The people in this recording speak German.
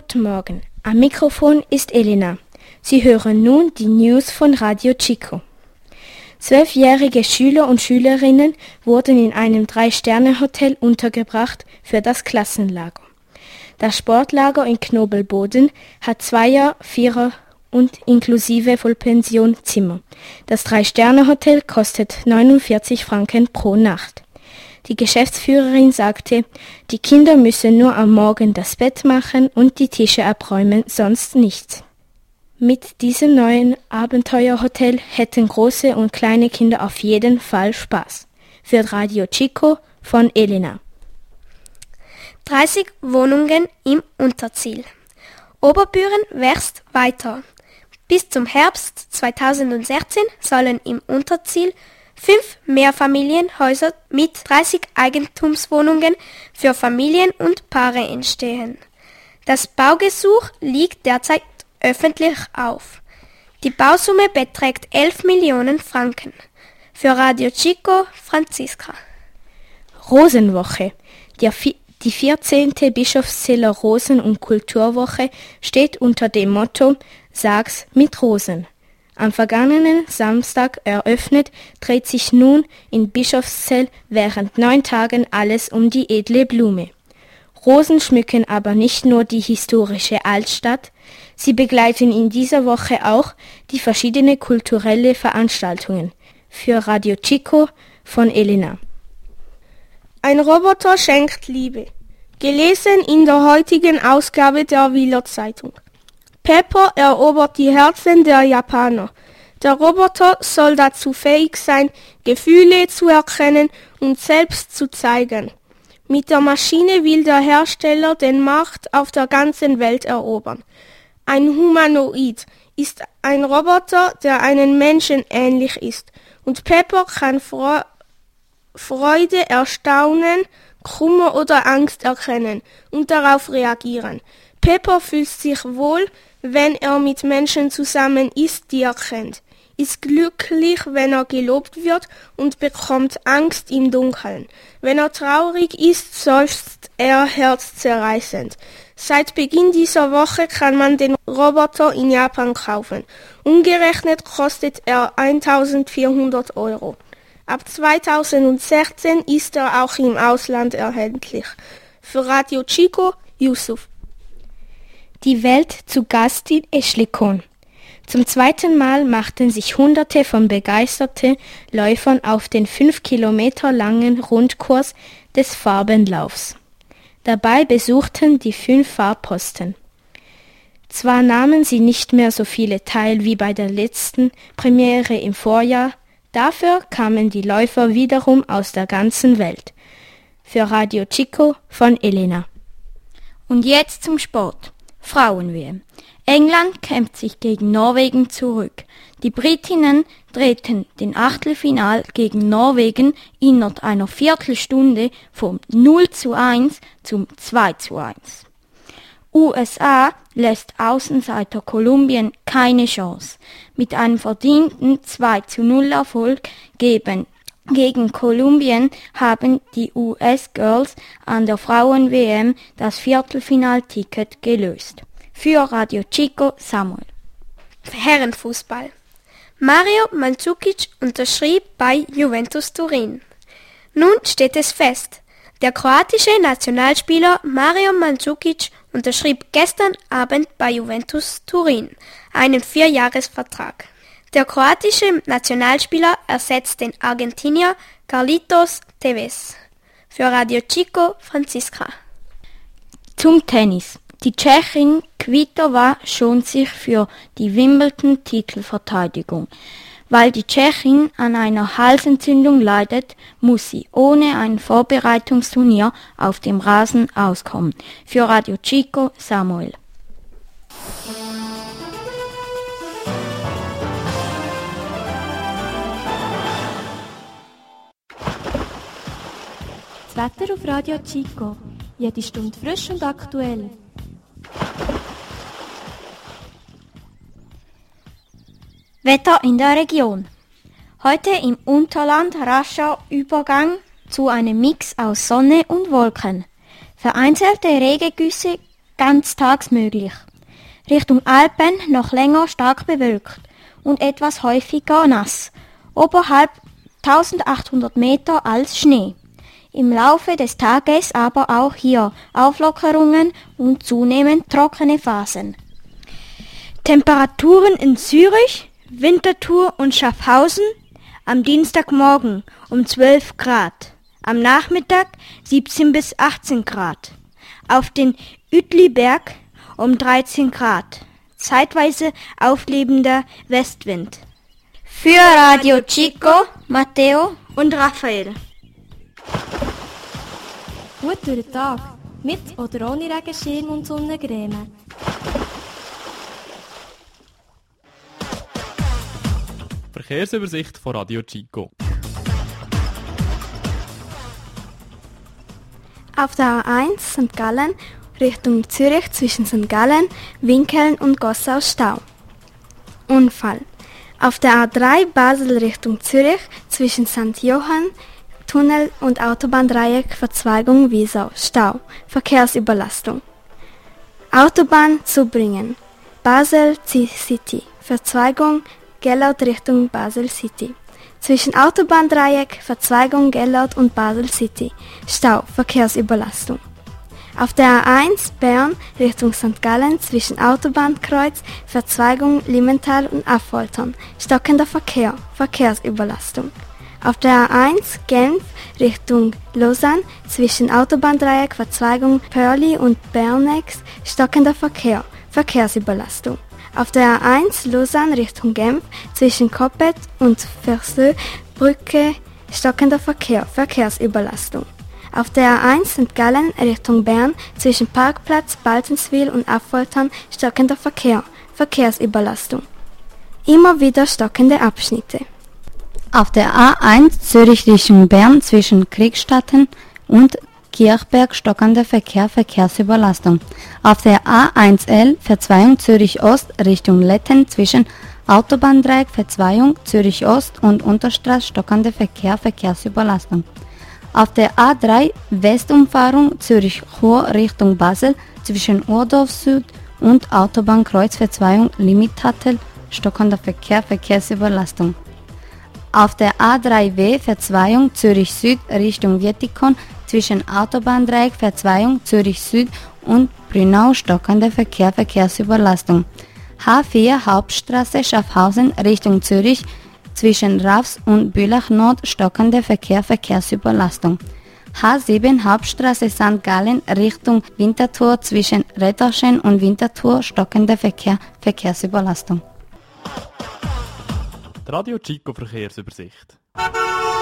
Guten Morgen, am Mikrofon ist Elena. Sie hören nun die News von Radio Chico. 12-jährige Schüler und Schülerinnen wurden in einem 3-Sterne-Hotel untergebracht für das Klassenlager. Das Sportlager in Knobelboden hat 2er, 4er und inklusive Vollpension Zimmer. Das 3-Sterne-Hotel kostet 49 Franken pro Nacht. Die Geschäftsführerin sagte, die Kinder müssen nur am Morgen das Bett machen und die Tische abräumen, sonst nichts. Mit diesem neuen Abenteuerhotel hätten große und kleine Kinder auf jeden Fall Spaß. Für Radio Chico von Elena. 30 Wohnungen im Unterziel. Oberbüren wächst weiter. Bis zum Herbst 2016 sollen im Unterziel 5 Mehrfamilienhäuser mit 30 Eigentumswohnungen für Familien und Paare entstehen. Das Baugesuch liegt derzeit öffentlich auf. Die Bausumme beträgt 11 Millionen Franken. Für Radio Chico, Franziska. Rosenwoche. Die 14. Bischofszeller Rosen- und Kulturwoche steht unter dem Motto Sag's mit Rosen. Am vergangenen Samstag eröffnet, dreht sich nun in Bischofszell während 9 Tagen alles um die edle Blume. Rosen schmücken aber nicht nur die historische Altstadt, sie begleiten in dieser Woche auch die verschiedenen kulturelle Veranstaltungen. Für Radio Chico von Elena. Ein Roboter schenkt Liebe. Gelesen in der heutigen Ausgabe der Wieler Zeitung. Pepper erobert die Herzen der Japaner. Der Roboter soll dazu fähig sein, Gefühle zu erkennen und selbst zu zeigen. Mit der Maschine will der Hersteller den Markt auf der ganzen Welt erobern. Ein Humanoid ist ein Roboter, der einem Menschen ähnlich ist. Und Pepper kann Freude, Erstaunen, Kummer oder Angst erkennen und darauf reagieren. Pepper fühlt sich wohl, wenn er mit Menschen zusammen ist, die er kennt, ist glücklich, wenn er gelobt wird und bekommt Angst im Dunkeln. Wenn er traurig ist, seufzt er herzzerreißend. Seit Beginn dieser Woche kann man den Roboter in Japan kaufen. Umgerechnet kostet er 1.400 €. Ab 2016 ist er auch im Ausland erhältlich. Für Radio Chico, Yusuf. Die Welt zu Gast in Eschlikon. Zum 2. Mal machten sich Hunderte von begeisterten Läufern auf den 5 Kilometer langen Rundkurs des Farbenlaufs. Dabei besuchten die 5 Fahrposten. Zwar nahmen sie nicht mehr so viele teil wie bei der letzten Premiere im Vorjahr, dafür kamen die Läufer wiederum aus der ganzen Welt. Für Radio Chico von Elena. Und jetzt zum Sport. Frauen-WM. England kämpft sich gegen Norwegen zurück. Die Britinnen drehten den Achtelfinal gegen Norwegen innerhalb einer Viertelstunde vom 0:1 zum 2:1. USA lässt Außenseiter Kolumbien keine Chance. Mit einem verdienten 2:0 Erfolg gegen Kolumbien haben die US-Girls an der Frauen-WM das Viertelfinalticket gelöst. Für Radio Chico, Samuel. Herrenfußball. Mario Mandzukic unterschrieb bei Juventus Turin. Nun steht es fest. Der kroatische Nationalspieler Mario Mandzukic unterschrieb gestern Abend bei Juventus Turin einen 4-Jahres-Vertrag. Der kroatische Nationalspieler ersetzt den Argentinier Carlitos Tevez. Für Radio Chico, Franziska. Zum Tennis. Die Tschechin Kvitova schont sich für die Wimbledon-Titelverteidigung. Weil die Tschechin an einer Halsentzündung leidet, muss sie ohne ein Vorbereitungsturnier auf dem Rasen auskommen. Für Radio Chico, Samuel. Das Wetter auf Radio Chico. Jede Stunde frisch und aktuell. Wetter in der Region. Heute im Unterland rascher Übergang zu einem Mix aus Sonne und Wolken. Vereinzelte Regengüsse ganztags möglich. Richtung Alpen noch länger stark bewölkt und etwas häufiger nass, oberhalb 1800 Meter als Schnee. Im Laufe des Tages aber auch hier Auflockerungen und zunehmend trockene Phasen. Temperaturen in Zürich, Winterthur und Schaffhausen am Dienstagmorgen um 12 Grad, am Nachmittag 17 bis 18 Grad, auf den Uetliberg um 13 Grad, zeitweise auflebender Westwind. Für Radio Chico, Matteo und Raphael. Gut durch den Tag, mit oder ohne Regenschirm und Sonnencreme. Verkehrsübersicht von Radio Chico. Auf der A1 St. Gallen Richtung Zürich zwischen St. Gallen, Winkeln und Gossau Stau. Unfall. Auf der A3 Basel Richtung Zürich zwischen St. Johann, Tunnel und Autobahndreieck Verzweigung Wiesau Stau. Verkehrsüberlastung. Autobahn Zubringen. Basel City. Verzweigung Gellaut Richtung Basel City. Zwischen Autobahndreieck, Verzweigung Gellaut und Basel City. Stau, Verkehrsüberlastung. Auf der A1 Bern Richtung St. Gallen zwischen Autobahnkreuz, Verzweigung Limmental und Affoltern. Stockender Verkehr, Verkehrsüberlastung. Auf der A1 Genf Richtung Lausanne zwischen Autobahndreieck, Verzweigung Pörli und Bernex. Stockender Verkehr, Verkehrsüberlastung. Auf der A1 Lausanne Richtung Genf zwischen Coppet und Verseux Brücke stockender Verkehr, Verkehrsüberlastung. Auf der A1 St. Gallen Richtung Bern zwischen Parkplatz Baltenswil und Affoltern stockender Verkehr, Verkehrsüberlastung. Immer wieder stockende Abschnitte. Auf der A1 Zürich Richtung Bern zwischen Kriegstatten und Kirchberg stockender Verkehr, Verkehrsüberlastung. Auf der A1L Verzweigung Zürich Ost Richtung Letten zwischen Autobahndreieck Verzweigung Zürich Ost und Unterstraße stockender Verkehr, Verkehrsüberlastung. Auf der A3 Westumfahrung Zürich Chur Richtung Basel zwischen Urdorf Süd und Autobahnkreuz Verzweigung Limitatel stockender Verkehr, Verkehrsüberlastung. Auf der A3W Verzweigung Zürich Süd Richtung Wietikon zwischen Autobahndreieck Verzweigung Zürich Süd und Brünau stockender Verkehr, Verkehrsüberlastung. H4 Hauptstraße Schaffhausen Richtung Zürich zwischen Rafs und Bülach Nord stockender Verkehr, Verkehrsüberlastung. H7 Hauptstraße St. Gallen Richtung Winterthur zwischen Redderschen und Winterthur stockender Verkehr, Verkehrsüberlastung. Radio Chico Verkehrsübersicht.